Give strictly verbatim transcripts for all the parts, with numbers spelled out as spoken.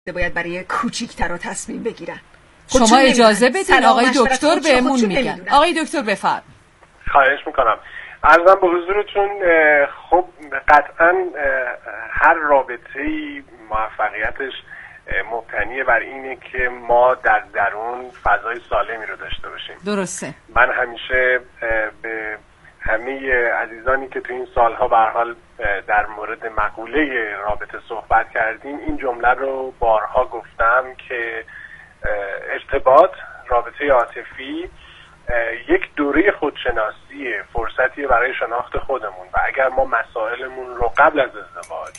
باید برای کوچیک‌ترا تصمیم بگیرن. شما اجازه بدین آقای دکتر بهمون میگن. آقای دکتر بفرمایید. خواهش میکنم. عرضم به حضورتون، خب قطعا هر رابطه‌ای موفقیتش مبتنی بر اینه که ما در درون فضای سالمی رو داشته باشیم. درسته. من همیشه به همه عزیزانی که تو این سالها به هر حال در مورد مقوله رابطه صحبت کردیم این جمله رو بارها گفتم که ارتباط، رابطه عاطفی یک دوره خودشناسی، فرصتی برای شناخت خودمون و اگر ما مسائلمون رو قبل از ازدواج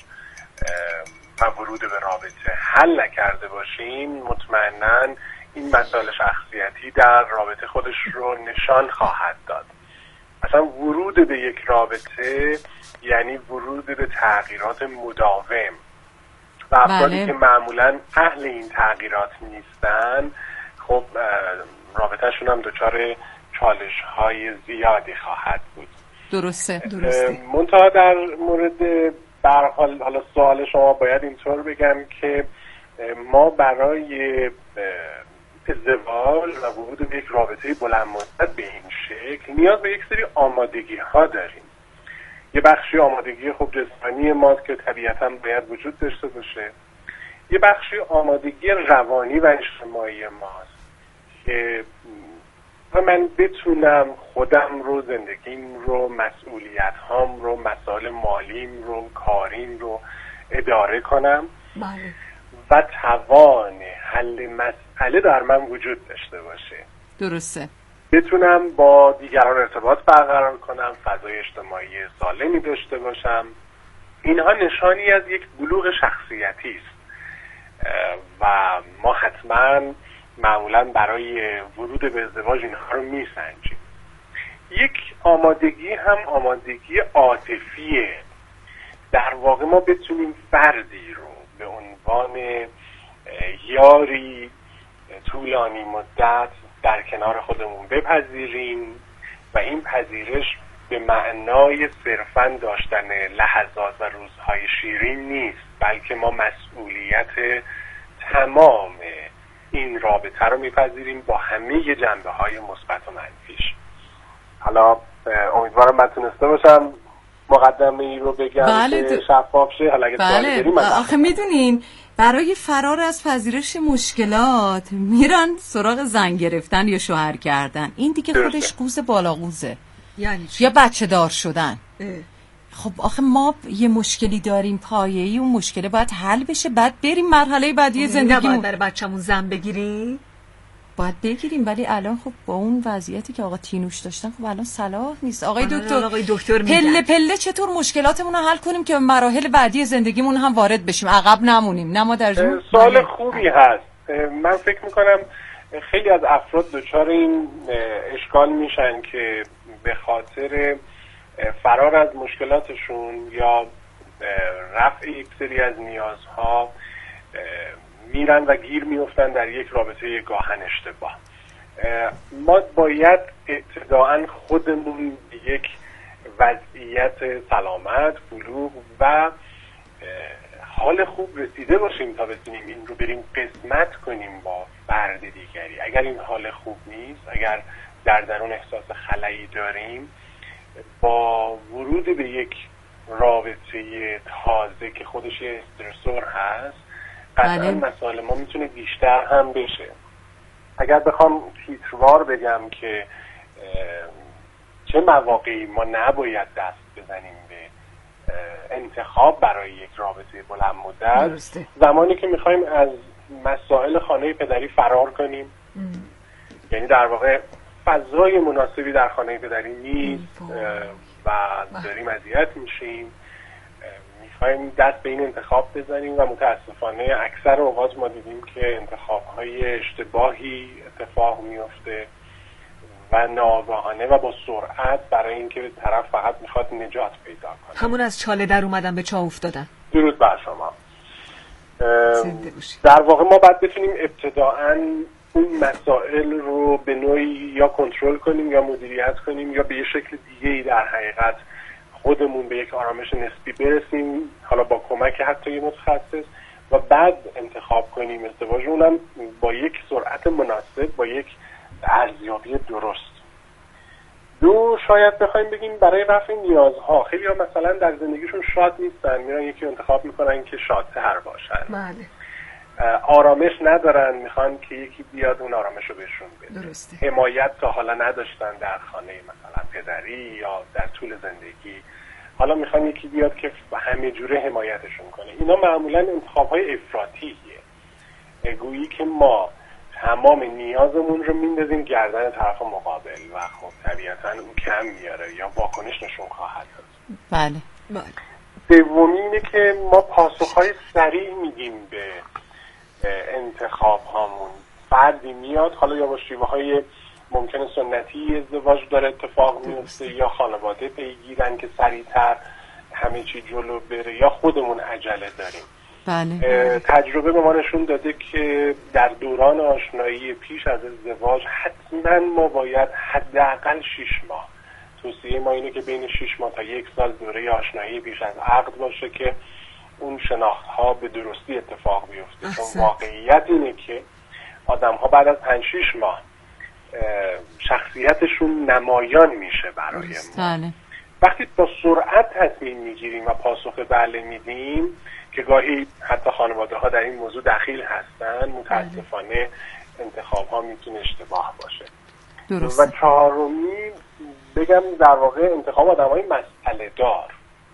و ورود به رابطه حل نکرده باشیم، مطمئناً این مسائل شخصیتی در رابطه خودش رو نشان خواهد داد. اصلا ورود به یک رابطه یعنی ورود به تغییرات مداوم و افرادی بله. که معمولاً اهل این تغییرات نیستن، خب رابطهشون هم دچار چالش های زیادی خواهد بود. درسته درسته. منتها در مورد به هر حال حالا سوال شما باید اینطور بگم که ما برای ازدواج و ورود به یک رابطه بلند مدت به این شکل نیاز به یک سری آمادگی ها داریم. یه بخشی آمادگی خوب جسمانی ماست که طبیعتاً باید وجود داشته باشه. یه بخشی آمادگی روانی و اجتماعی ماست که من بتونم خودم رو، زندگیم رو، مسئولیت هام رو، مسائل مالیم رو، کاریم رو اداره کنم بله. و توان حل مسئله در من وجود داشته باشه. درسته. بتونم با دیگران ارتباط برقرار کنم، فضای اجتماعی سالمی داشته باشم. اینها نشانی از یک بلوغ شخصیتی است و ما حتما معمولا برای ورود به ازدواج اینها رو میسنجیم. یک آمادگی هم آمادگی عاطفیه. در واقع ما بتونیم فردی رو به عنوان یاری طولانی مدت در کنار خودمون بپذیریم و این پذیرش به معنای صرفاً داشتن لحظات و روزهای شیرین نیست، بلکه ما مسئولیت تمام این رابطه رو میپذیریم با همه جنبه های مثبت و منفیش. حالا امیدوارم من تونسته باشم مقدمه ای رو بگم بله که شفاف شه. حالا اگه بله. آخه میدونین برای فرار از پذیرش مشکلات میرن سراغ زن گرفتن یا شوهر کردن. این دیگه درسته. خودش قوز بالا قوزه. یعنی یا بچه دار شدن. اه. خب آخه ما یه مشکلی داریم پایه‌ای، اون مشکل باید حل بشه، بعد بریم مرحله بعدی زندگی. نباید برای بچه‌مون زن بگیریم؟ باید بگیریم، ولی الان خب با اون وضعیتی که آقا تینوش داشتن خب الان صلاح نیست. آقای دکتر آقای دکتر پله پله چطور مشکلاتمون رو حل کنیم که مراحل بعدی زندگیمون هم وارد بشیم، عقب نمونیم، نه ما در جون. سوال خوبی هست. من فکر میکنم خیلی از افراد دچار این اشکال میشن که به خاطر فرار از مشکلاتشون یا رفع یک سری از نیازها میرن و گیر میفتن در یک رابطه گاهن اشتباه. ما باید ابتداءً خودمون به یک وضعیت سلامت، بلوغ و حال خوب رسیده باشیم تا بتونیم این رو بریم قسمت کنیم با فرد دیگری. اگر این حال خوب نیست، اگر در درون احساس خلایی داریم، با ورود به یک رابطه تازه که خودش یه استرسور هست، قطعا مسائل ما میتونه بیشتر هم بشه. اگر بخوام تیتروار بگم که چه مواقعی ما نباید دست بزنیم به انتخاب برای یک رابطه بلند مدت، زمانی که میخوایم از مسائل خانه پدری فرار کنیم، ام. یعنی در واقع فضای مناسبی در خانه پدری نیست و داریم اذیت میشیم، میخوایم دست به این انتخاب بزنیم و متاسفانه اکثر اوقات ما دیدیم که انتخاب‌های اشتباهی اتفاق میفته و ناآگاهانه و با سرعت برای اینکه طرف فقط میخواد نجات پیدا کنه. همون از چاله در اومدن به چاه افتادن. درود بر شما. در واقع ما باید بتونیم ابتداءً اون مسائل رو به نوعی یا کنترل کنیم یا مدیریت کنیم یا به یه شکل دیگه‌ای در حقیقت خودمون به یک آرامش نسبی برسیم، حالا با کمک حتی یه متخصص، و بعد انتخاب کنیم ازدواج، اونم با یک سرعت مناسب، با یک ارزیابی درست. دو، شاید بخوایم بگیم برای رفع نیازها. خیلی ها مثلا در زندگیشون شاد نیستن، میرن یکی انتخاب میکنن که شادتر باشن. بله. آرامش ندارن، میخوان که یکی بیاد اون آرامش رو بهشون بده. درسته. حمایت تا حالا نداشتن در خانه مثلا پدری یا در طول زندگی، حالا میخوان یکی بیاد که همه جوره حمایتشون کنه. اینا معمولا انتخاب‌های افراطیه، گویی که ما تمام نیازمون رو میندازیم گردن طرف مقابل و خب طبیعتا اون کم میاره یا واکنش نشون خواهد داد. بله. بله. دومی اینه که ما پاسخهای سریع میدیم به انتخاب هامون. فردی میاد، حالا یا با شیوه های ممکنه سنتی ازدواج داره اتفاق میفته یا خانواده پیگیرن که سریعتر همه چی جلو بره یا خودمون عجله داریم. بله. تجربه به ما نشون داده که در دوران آشنایی پیش از ازدواج حتما ما باید حداقل شش ماه، توصیه ما اینه که بین شش ماه تا یک سال دوره آشنایی پیش از عقد باشه که اون شناخت ها به درستی اتفاق بیفته. چون واقعیت اینه که آدم ها بعد از پنج شش ماه شخصیتشون نمایان میشه برای ما. وقتی با سرعت تصمیم میگیریم و پاسخ بله میدیم که گاهی حتی خانواده ها در این موضوع دخیل هستن، متاسفانه انتخاب ها میتونه اشتباه باشه. درسته. و چهارمی بگم در واقع انتخاب آدم های مسئله دار.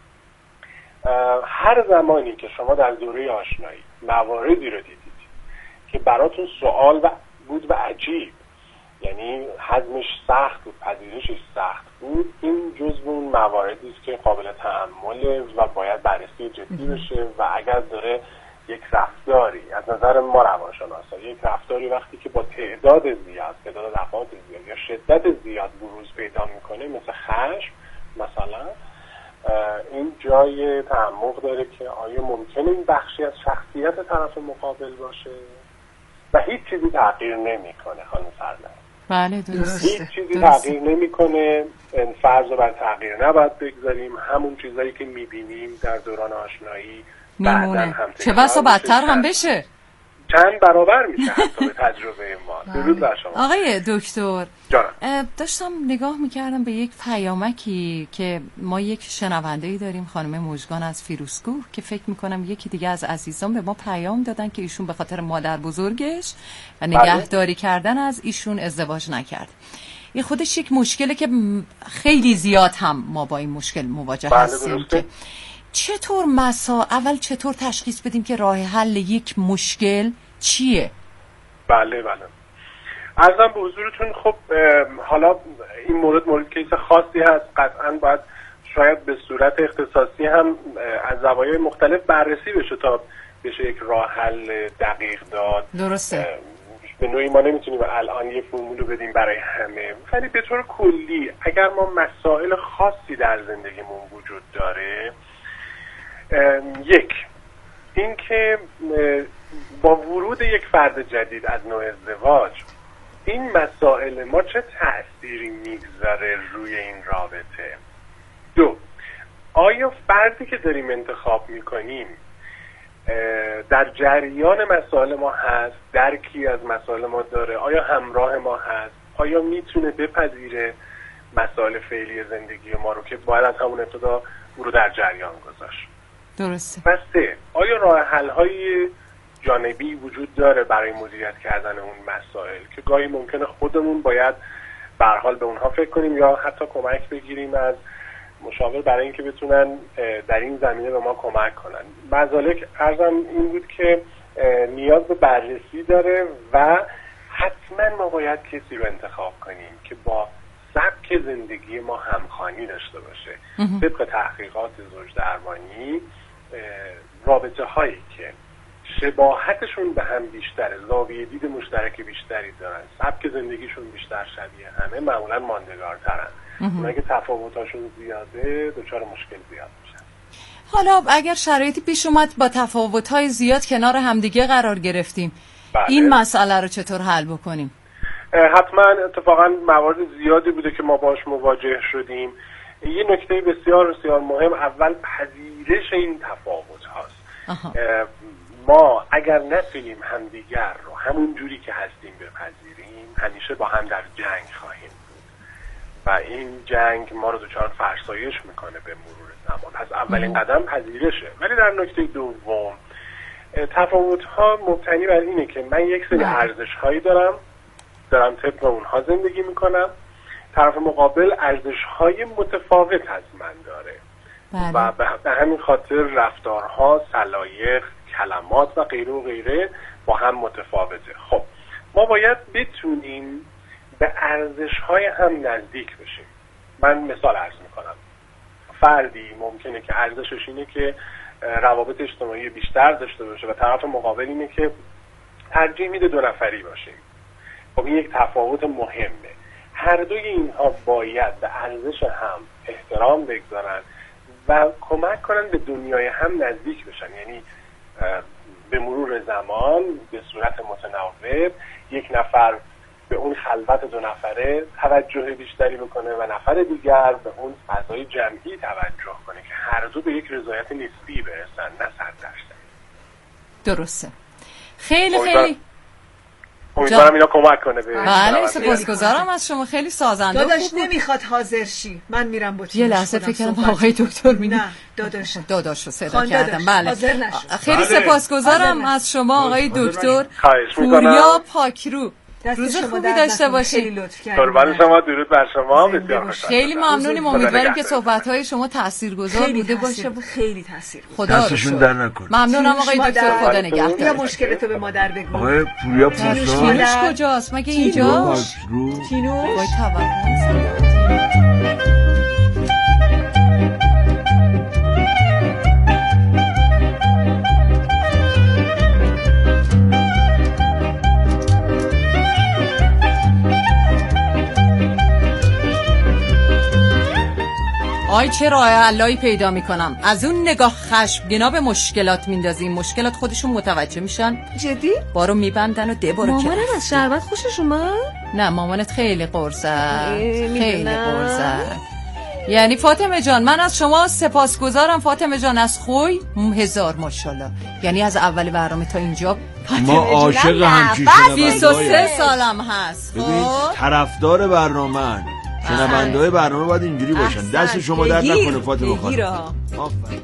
هر زمانی که شما در دوره آشنایی مواردی رو دیدید که براتون سوال و بود و عجیب، یعنی هضمش سخت بود، پذیرشش سخت بود، این جزو اون مواردی است که قابل تأمله و باید بررسی جدی بشه. و اگر داره یک رفتاری از نظر ما روانشناسا، یک رفتاری وقتی که با تعداد زیاد، تعداد دفعات زیاد یا شدت زیاد بروز پیدا میکنه، مثل خشم مثلا، این جای تعمق داره که آیا ممکنه این بخشی از شخصیت طرف مقابل باشه و هیچ چیزی تغییر نمیکنه. خانم سرمد، بله درسته. هیچ چیزی تغییر نمیکنه. فرض رو بر تغییر نباید بگذاریم. همون چیزایی که میبینیم در دوران آشنایی میمونه، چه بسا بدتر هم بشه، چند برابر میشه حتی به تجربه ما. درود بر شما آقای دکتر. جانم. داشتم نگاه میکردم به یک پیامکی که ما یک شنونده‌ای داریم، خانم مژگان از فیروزکوه، که فکر میکنم یکی دیگه از عزیزان به ما پیام دادن که ایشون به خاطر مادر بزرگش و نگهداری کردن از ایشون ازدواج نکرد. این خودش یک مشکله که خیلی زیاد هم ما با این مشکل مواجه هستیم که چطور مسا اول چطور تشخیص بدیم که راه حل یک مشکل چیه؟ بله بله عرضم به حضورتون. خب حالا این مورد مورد کیس خاصی هست، قطعا باید شاید به صورت اختصاصی هم از زوایای مختلف بررسی بشه تا بشه یک راه حل دقیق داد. درسته. به نوعی ما نمیتونیم الان یه فرمول رو بدیم برای همه، ولی به طور کلی اگر ما مسائل خاصی در زندگیمون وجود داره، یک این که با ورود یک فرد جدید از نوع ازدواج این مسائل ما چه تأثیری میگذاره روی این رابطه. دو، آیا فردی که داریم انتخاب میکنیم در جریان مسائل ما هست، درکی از مسائل ما داره، آیا همراه ما هست، آیا میتونه بپذیره مسائل فعلی زندگی ما رو که باید از همون ابتدا او رو در جریان گذاشت. درسته. و سه، آیا راه حل های جانبی وجود داره برای مدیریت کردن اون مسائل که گاهی ممکنه خودمون باید به هر حال به اونها فکر کنیم یا حتی کمک بگیریم از مشاور برای اینکه بتونن در این زمینه به ما کمک کنن. مزالک عرضم این بود که نیاز به بررسی داره و حتما ما باید کسی رو انتخاب کنیم که با سبک زندگی ما همخوانی داشته باشه. طبق تحقیقات زوج درمانی رابطه هایی که شباهتشون به هم بیشتره، زاویه دید مشترک بیشتری دارن، سبک زندگیشون بیشتر شبیه همه، معمولا ماندگارترن. اونایی که تفاوتاشون زیاده دچار مشکل زیاد میشن. حالا اگر شرایطی پیش اومد با تفاوت‌های زیاد کنار همدیگه قرار گرفتیم، بله. این مسئله رو چطور حل بکنیم؟ حتما اتفاقا موارد زیادی بوده که ما باش مواجه شدیم. یه نکته بسیار بسیار مهم اول پذیرش این تفاوت هاست. ما اگر نتونیم همدیگر رو همون جوری که هستیم بپذیریم، همیشه با هم در جنگ خواهیم بود و این جنگ ما رو دچار فرسایش میکنه به مرور زمان. پس اولین قدم پذیرشه. ولی در نکته دوم تفاوت ها مبتنی بر اینه که من یک سری ارزش هایی دارم دارم طبق اونها زندگی میکنم، طرف مقابل ارزش های متفاوت از من داره بله. و به همین خاطر رفتارها، سلایق، کلمات و غیره و غیره با هم متفاوته. خب ما باید بتونیم به ارزش های هم نزدیک بشیم. من مثال عرض میکنم. فردی ممکنه که ارزشش اینه که روابط اجتماعی بیشتر داشته باشه و طرف مقابل اینه که ترجیح میده دو نفری باشیم. خب این یک تفاوت مهمه. هر دوی اینها باید به ارزش هم احترام بگذارن و کمک کنن به دنیای هم نزدیک بشن. یعنی به مرور زمان به صورت متناوب یک نفر به اون خلوت دو نفره توجه بیشتری بکنه و نفر دیگر به اون فضای جمعی توجه کنه که هر دو به یک رضایت نسبی برسن، نه صد درصد. درسته. خیلی خیلی امیدوارم اینا کمک کنه به بله. سپاسگزارم از شما، خیلی سازنده. داداش نمیخواد حاضر شی، من میرم با یه لحظه فکر کنم آقای دکتر می نه داداش داداشو صدا کردم. بله خیلی بله. سپاسگزارم از شما آقای دکتر پوریا پاکرو. روز خوبی داشته باشید. قربان شما، درود بر شما. بسیار خوشحالم. خیلی ممنونیم. امیدواریم که صحبت‌های شما تاثیرگذار بوده باشه. خیلی تاثیرگذار. خدا دستشون در نکنه. ممنونم آقای دکتر، خدا نگهدار. یا مشکلتو به مادر بگو. آقای پوریا پاسدار تینوش کجاست؟ مگه اینجا؟ تینوش وای توهم. آی چه راه حلایی پیدا میکنم. از اون نگاه خشمگینا به مشکلات میندازیم، مشکلات خودشون متوجه میشن، جدی بارو میبندن و دبارو. مامانم از شربت خوشش اومد؟ نه مامانت خیلی قرصه، خیلی قرصه. یعنی فاطمه جان من از شما سپاسگزارم. فاطمه جان از خوی هزار ماشاءالله. یعنی از اول برنامه تا اینجا ما عاشق همچین بیست و سه سالم هست. ببین طرفدار برنامه‌ان. شنونده‌های برنامه باید اینجوری باشن. دست شما درد نکنه فاطمه خانم. آفرین.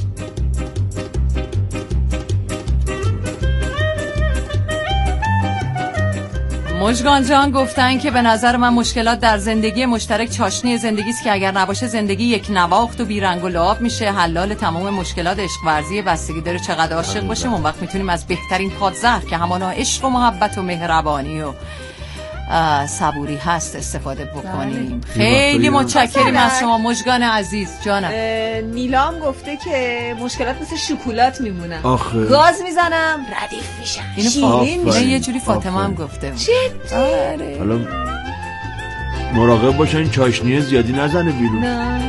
مژگان جان گفتن که به نظر من مشکلات در زندگی مشترک چاشنی زندگی است که اگر نباشه زندگی یک نواخت و بیرنگ و لعاب میشه. حلال تمام مشکلات عشق ورزی. بستگی داره چقدر عاشق باشیم، اون وقت میتونیم از بهترین پادزهر که همانا عشق و محبت و مهربانی و صبوری هست استفاده بکنیم. خیلی متشکریم از شما مژگان عزیز. جانم نیلام گفته که مشکلات مثل شکلات میمونن، آخه. گاز میزنم ردیف میشن، شیرین میشن. یه جوری فاطمه هم گفته. جدی؟ حالا مراقب باشن چاشنی زیادی نزنه بیرون. نه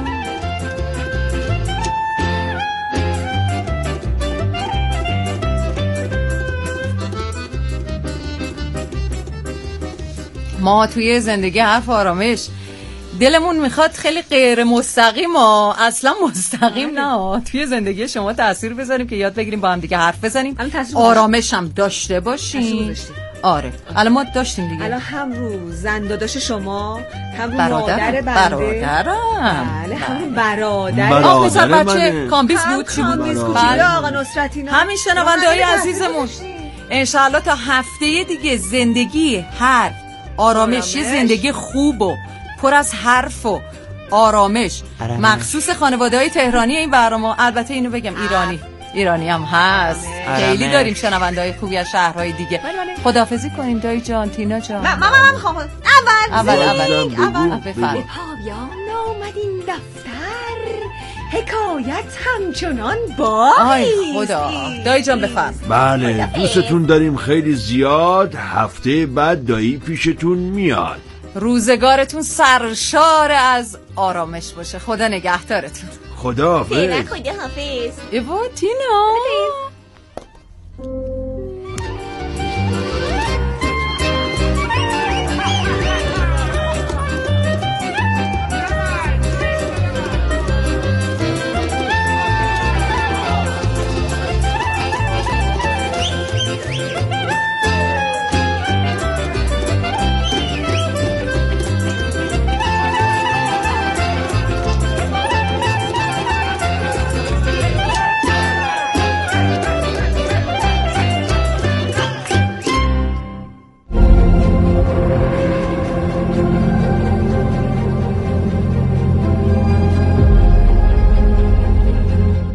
ما توی زندگی حرف آرامش دلمون میخواد خیلی غیر مستقیم ها، اصلا مستقیم نه، توی زندگی شما تاثیر بذاریم که یاد بگیریم با هم دیگه حرف بزنیم، آرامش هم داشته باشیم. آره الان ما داشتیم دیگه. الان هم رو زن داداش شما، هم رو برادر مادر بنده، برادرم، بله هم رو برادر. آه مثلا بچه کامبیز بود چی بود؟ بله آقا نصرتی. همین شنونده های عزیزمون انشاءالله تا هفته دیگه زندگی هر آرامش، یه زندگی خوب و پر از حرف و آرامش مخصوص خانواده های تهرانی این برنامه. البته اینو بگم ایرانی ایرانی هم هست، خیلی داریم شنونده های خوبی از شهرهای دیگه. خداحافظی کنیم دایی جان، تینا جان. من من میخوام اول اول اول اول بفرمایید. پایان آمد این دفتر، حکایت همچنان باقی. آی خدا. دایی جان بفرم. بله دوستتون داریم خیلی زیاد. هفته بعد دایی پیشتون میاد. روزگارتون سرشار از آرامش باشه. خدا نگهدارتون. خدا حافظ. فعلا خدا حافظ. ایوا تینا.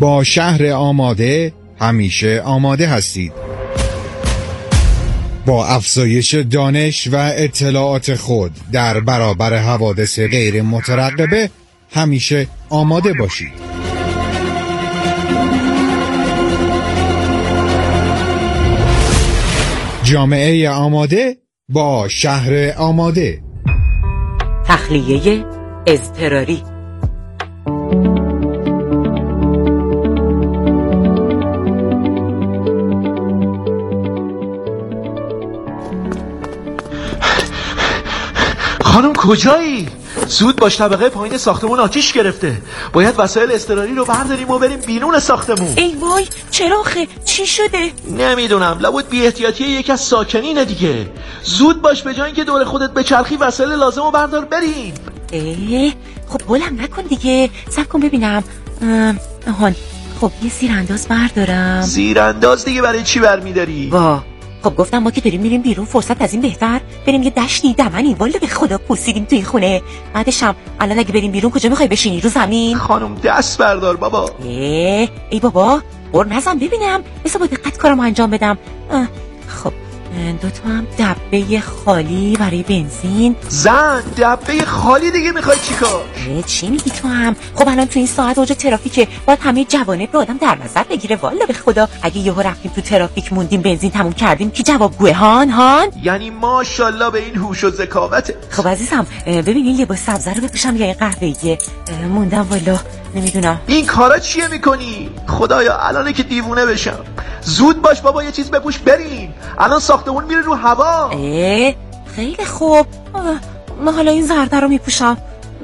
با شهر آماده همیشه آماده هستید. با افزایش دانش و اطلاعات خود در برابر حوادث غیر مترقبه همیشه آماده باشید. جامعه آماده با شهر آماده. تخلیه اضطراری. خانم کجایی؟ زود باش، طبقه پایین ساختمون آتیش گرفته. باید وسایل اضطراری رو برداریم و بریم بیرون ساختمون. ای وای، چرا آخه؟ چی شده؟ نمیدونم، لابد بی احتیاطی یکی از ساکنینه دیگه. زود باش، به جای اینکه دور خودت بچرخی وسایل لازم رو بردار بریم. ای خب بلند نکن دیگه، صبر کن ببینم. آهان، خب یه زیرانداز بردارم. زیرانداز دیگه برای چی برمیداری؟ وا خب گفتم ما که داریم میریم بیرون، فرصت از این بهتر. بریم یه دشتی دمنی، والا به خدا پوسیدیم توی خونه. بعدش هم الان اگه بریم بیرون کجا میخوای بشینی؟ رو زمین؟ خانم دست بردار بابا. ای ای بابا بر نزن ببینم، بذار با دقت کارمو انجام بدم. خب دو تا هم دبه خالی برای بنزین. زن دبه خالی دیگه میخوای چیکار؟ چی میگی تو هم؟ خب الان تو این ساعت اوج ترافیکه، باید همه جوانب رو آدم در نظر بگیره. والا به خدا اگه یهو رفتیم تو ترافیک موندیم بنزین تموم کردیم کی جوابگوه؟ هان هان یعنی ماشاءالله به این هوش و ذکاوته. خب عزیزم ببین این لباس سبز رو بپوشم یا این قهوه‌ایه؟ موندم والا نمیدونم. این کارا چیه میکنی؟ خدایا الانه که دیوونه بشم. زود باش بابا، یه چیز بپوش بریم، الان ساختمون میره رو هوا. خیلی خوب، من حالا این زرده رو میپوشم.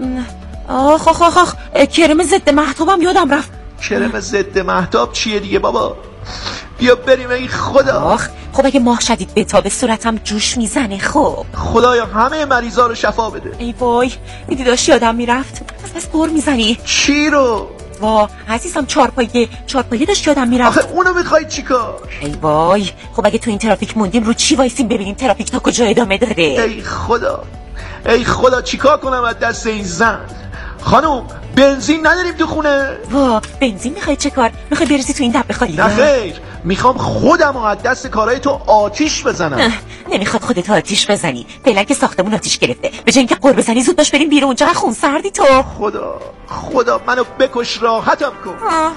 آخ آخ آخ آخ کرم ضد مهتابم یادم رفت. کرم ضد مهتاب چیه دیگه بابا؟ بیا بریم. ای خدا. آخ خب اگه ماه شدید بتابه صورتم جوش میزنه. خب خدایا همه مریضا رو شفا بده. ای وای دیدی داشت یادم میرفت. بس بس بر میزنی. چی رو؟ وا عزیزم چارپایه چارپایه داشت یادم میرفت. آخه اونو میخوای چیکار؟ ای وای خب اگه تو این ترافیک موندیم رو چی وایسیم ببینیم ترافیک تا کجا ادامه داره؟ ای خدا ای خدا چیکار کنم از دست این زن؟ خانم بنزین نداریم تو خونه؟ وا بنزین میخوای چه کار؟ میخوای بریزی تو این دبه خالی؟ نه خیر، میخوام خودم از دست کارهای تو آتیش بزنم. نمیخواد خودت آتیش بزنی، فعلا که ساختمون آتیش گرفته. به جای اینکه قر بزنی زود باش بریم بیرون. چقدر خون سردی تو. خدا خدا منو بکش راحتم کن. آه.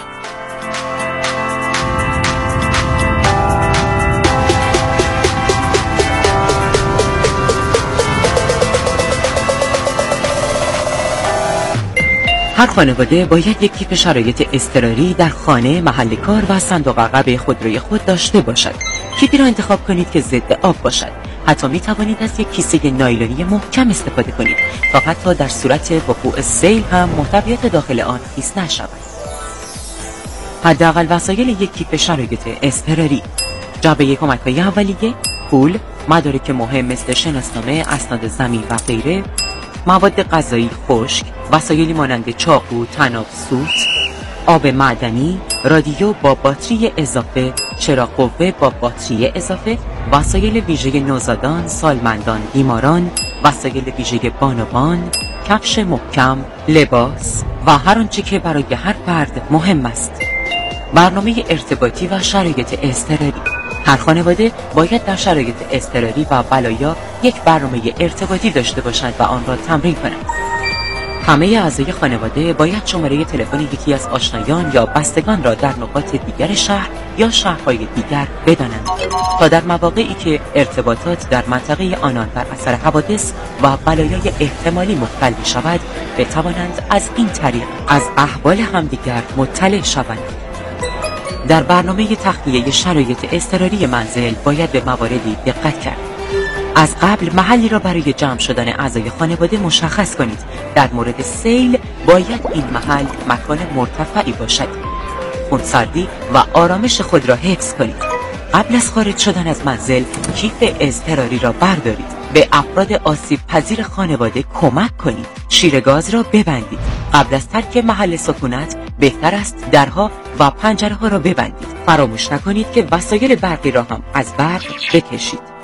هر خانواده باید یک کیف شرایط اضطراری در خانه، محل کار و صندوق عقب خودروی خود داشته باشد. کیفی را انتخاب کنید که ضد آب باشد. حتی می توانید از یک کیسه نایلونی محکم استفاده کنید تا حتی در صورت وقوع سیل هم محتویات داخل آن خیس نشود. حداقل وسایل یک کیف شرایط اضطراری: جعبه کمک‌های اولیه، پول، مدارک مهم مثل شناسنامه، اسناد زمین و غیره، مواد غذایی خشک، وسایلی مانند چاقو، طناب، سوت، آب معدنی، رادیو با باتری اضافه، چراغ قوه با باتری اضافه، وسایل ویژه نوزادان، سالمندان، بیماران، وسایل ویژه بانوان، کفش محکم، لباس و هر آنچه که برای هر فرد مهم است. برنامه ارتباطی و شرایط اضطراری: هر خانواده باید در شرایط اضطراری و بلایا یک برنامه ارتباطی داشته باشند و آن را تمرین کنند. همه اعضای خانواده باید شماره تلفن یکی از آشنایان یا بستگان را در نقاط دیگر شهر یا شهرهای دیگر بدانند تا در مواقعی که ارتباطات در منطقه آنان بر اثر حوادث و بلایای احتمالی مختل می شود بتوانند از این طریق از احوال همدیگر مطلع شوند. در برنامه تخلیه شرایط اضطراری منزل باید به مواردی دقت کرد. از قبل محلی را برای جمع شدن اعضای خانواده مشخص کنید. در مورد سیل باید این محل مکان مرتفعی باشد. خونسردی و آرامش خود را حفظ کنید. قبل از خارج شدن از منزل کیف اضطراری را بردارید. به افراد آسیب پذیر خانواده کمک کنید. شیر گاز را ببندید. قبل از ترک محل سکونت بهتر است درها و پنجره ها را ببندید. فراموش نکنید که وسایل برقی را هم از برق بکشید.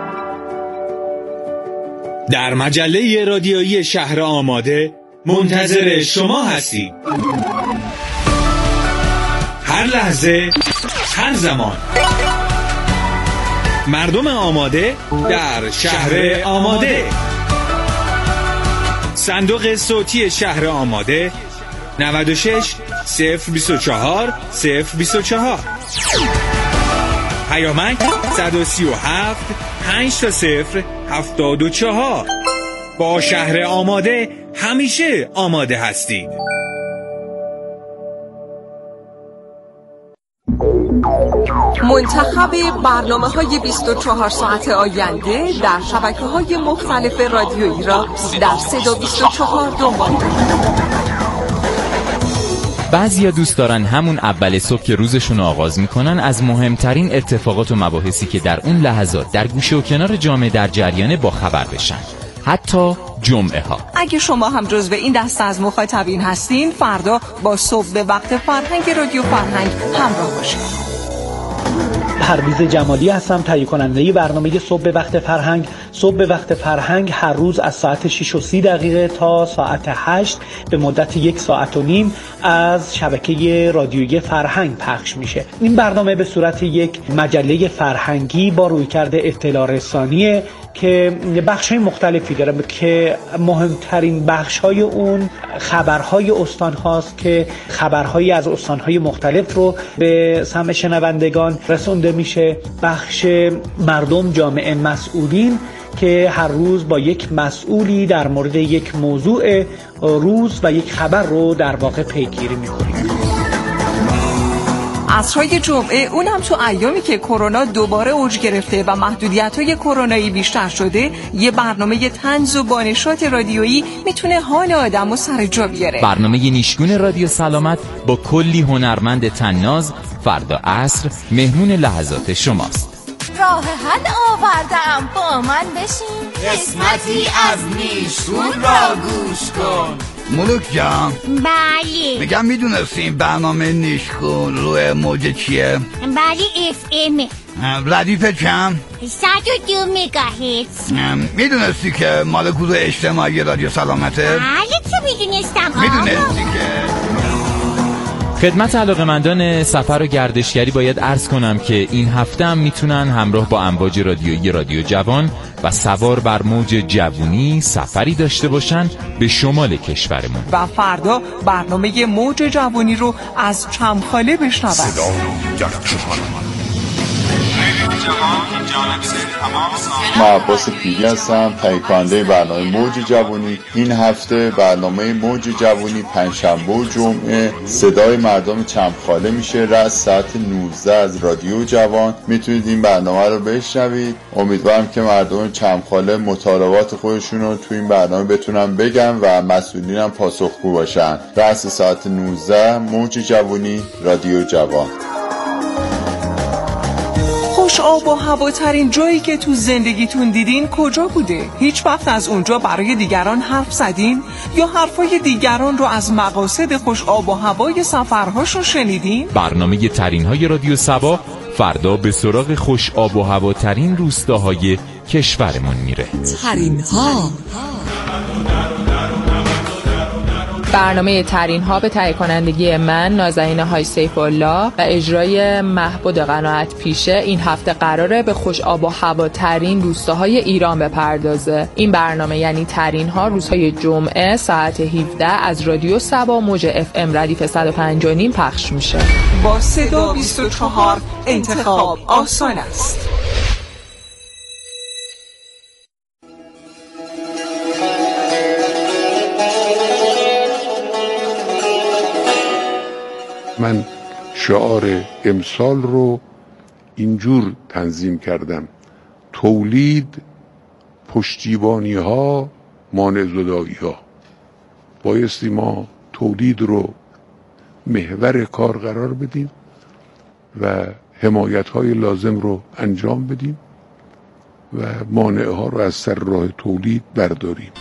در مجله رادیویی شهر آماده منتظر شما هستیم. هر لحظه، هر زمان. مردم آماده در شهر آماده. صندوق صوتی شهر آماده نود و شش صفر بیست و چهار صفر بیست و چهار. پیامک صد و سی و هفت پنج تا صفر هفتاد و چهار. با شهر آماده همیشه آماده هستید. منتخب برنامه‌های بیست و چهار ساعت آینده در شبکه‌های مختلف رادیویی را در صدا بیست و چهار دنبال کنید. بعضیا دوست دارن همون اول صبح که روزشون آغاز میکنن از مهمترین اتفاقات و مباحثی که در اون لحظات در گوشه و کنار جامعه در جریانه با خبر بشن، حتی جمعه ها. اگه شما هم جزو این دسته از مخاطبین هستین، فردا با صبح به وقت فرهنگ رادیو فرهنگ همراه باشید. پرویز جمالی هستم، تهیه کننده برنامه صبح به وقت فرهنگ. صبح به وقت فرهنگ هر روز از ساعت شش و سی دقیقه تا ساعت هشت به مدت یک ساعت و نیم از شبکه رادیویی فرهنگ پخش میشه. این برنامه به صورت یک مجله فرهنگی با رویکرد اطلاع رسانیه که بخش‌های مختلفی داره که مهمترین بخش‌های اون خبرهای استان هاست که خبرهایی از استان‌های مختلف رو به سمع شنوندگان رسونده میشه. بخش مردم جامعه مسئولین که هر روز با یک مسئولی در مورد یک موضوع روز و یک خبر رو در واقع پیگیری می‌کنیم. عصرهای جمعه، اونم تو ایامی که کرونا دوباره اوج گرفته و محدودیت‌های کرونایی بیشتر شده، یه برنامه طنز و بانشات رادیویی میتونه حال آدمو سر جا بیاره. برنامه نیشگون رادیو سلامت با کلی هنرمند طناز فردا عصر مهمون لحظات شماست. راه حل آوردم، با من بشین، قسمتی از نیشگون را گوش کن. ملوک جان. بله. میگم میدونستیم برنامه نیشگون روی موج چیه؟ بله اف ام. ردیف چند؟ صد و دو مگاهرتز. میدونستی که مال گروه اجتماعی رادیو سلامته؟ بله که میدونستم. میدونستی که خدمت علاقه‌مندان سفر و گردشگری باید عرض کنم که این هفته هم میتونن همراه با امواج رادیویی رادیو جوان و سوار بر موج جوونی سفری داشته باشن به شمال کشورمون. و فردا برنامه موج جوونی رو از چمخاله بشنون. من عباس پیری هستم، تهیه کننده برنامه موج جوانی. این هفته برنامه موج جوانی پنجشنبه و جمعه صدای مردم چمخاله میشه رأس ساعت نوزده از رادیو جوان. میتونید این برنامه رو بشنوید. امیدوارم که مردم چمخاله مطالبات خودشون رو تو این برنامه بتونن بگن و مسئولین هم پاسخگو باشن. رأس ساعت نوزده موج جوانی رادیو جوان. خوش آب و هواترین جایی که تو زندگیتون دیدین کجا بوده؟ هیچ وقت از اونجا برای دیگران حرف زدین؟ یا حرفای دیگران رو از مقاصد خوش آب و هوای سفرهاشون شنیدین؟ برنامه ترین‌های رادیو سبا فردا به سراغ خوش آب و هواترین روستاهای کشورمون میره. ترین‌ها. برنامه ترین ها به تهیه کنندگی من نازنین های سیف الله و اجرای محبود قناعت پیشه این هفته قراره به خوش آب و هواترین روستاهای ایران بپردازه. این برنامه یعنی ترین ها روزهای جمعه ساعت هفده از رادیو سبا موج اف ام ردیف صد و پنج و نیم پخش میشه. با صدا بیست و چهار انتخاب آسان است. من شعار امسال رو اینجور تنظیم کردم: تولید، پشتیبانی ها، مانع زدایی ها. بایستی ما تولید رو محور کار قرار بدیم و حمایت های لازم رو انجام بدیم و مانع ها رو از سر راه تولید برداریم.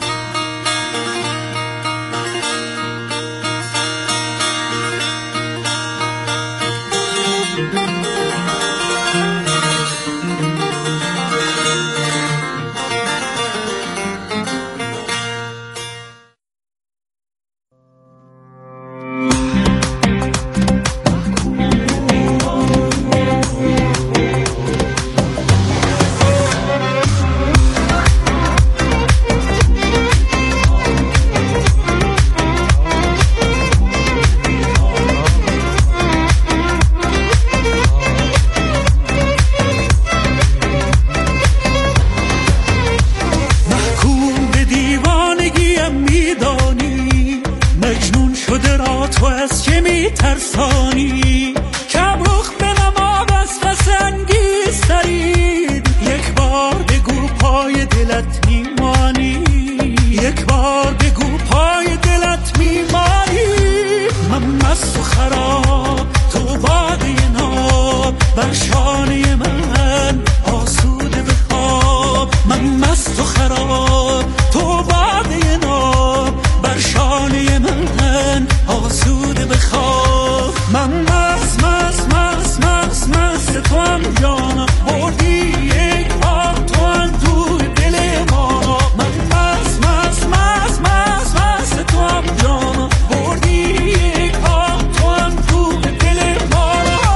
ترسانی کم رخ بنما وصف انگیز ترین یک بار بگو پای دلت میمانی یک بار بگو پای دلت میمانی من مست و خراب تو باده ناب بر شانه من آسوده بخواب من مست و خراب تو باده ناب بر شانه من آسوده بخواب من مست مست مست مست مست تو هم جانم بردی یک بار تو هم توی دل ما من مست مست مست مست مست تو هم جانم بردی یک بار تو هم توی دل ما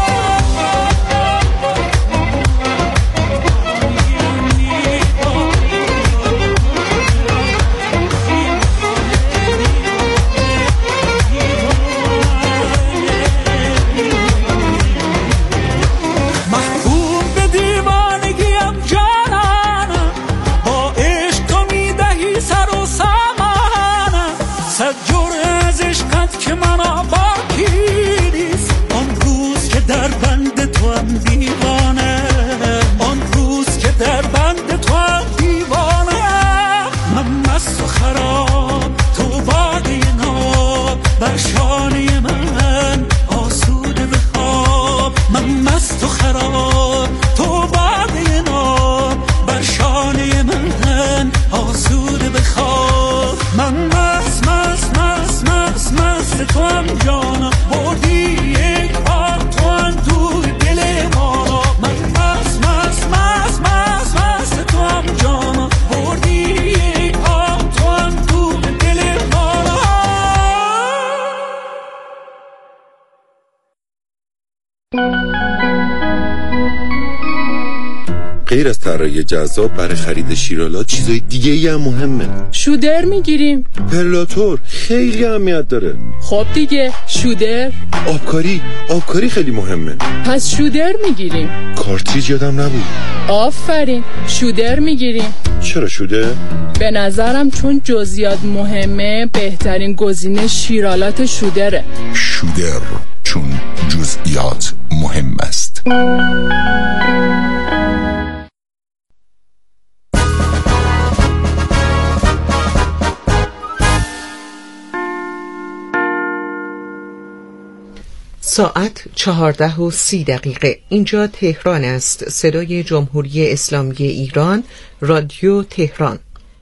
غیر از طراحی جذاب برای خرید شیرالات چیزای دیگه ای هم مهمه. شودر میگیریم. پرلاتور خیلی اهمیت داره. خب دیگه شودر. آبکاری آبکاری خیلی مهمه. پس شودر میگیریم. کارتریج یادم نبود. آفرین شودر میگیریم. چرا شودر؟ به نظرم چون جزئیات مهمه بهترین گزینه شیرالات شودره. شودر چون جزئیات مهم است. ساعت چهارده و سی دقیقه. اینجا تهران است. صدای جمهوری اسلامی ایران، رادیو تهران.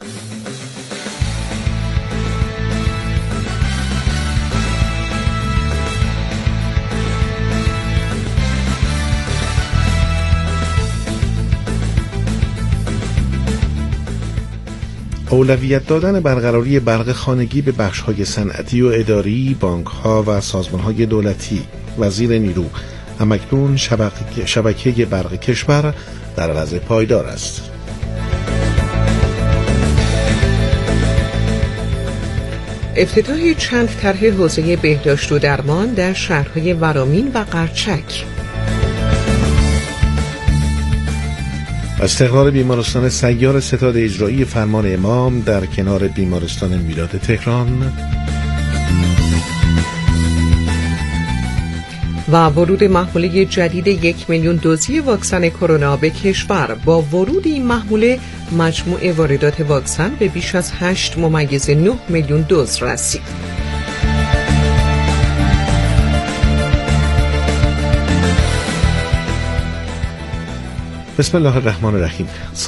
اولویت دادن برقراری برق خانگی به بخش‌های صنعتی و اداری، بانک‌ها و سازمان‌های دولتی. وزیر نیرو: همکنون شبکه, شبکه برق کشور در وضع پایدار است. افتتاح چند طرح حوزه بهداشت و درمان در شهرهای ورامین و قرچک. استقرار بیمارستان سیار ستاد اجرایی فرمان امام در کنار بیمارستان میلاد تهران. و ورود محموله جدید یک میلیون دوزی واکسن کرونا به کشور. با ورود این محموله مجموع واردات واکسن به بیش از هشت ممیز نه میلیون دوز رسید. بسم الله الرحمن الرحیم.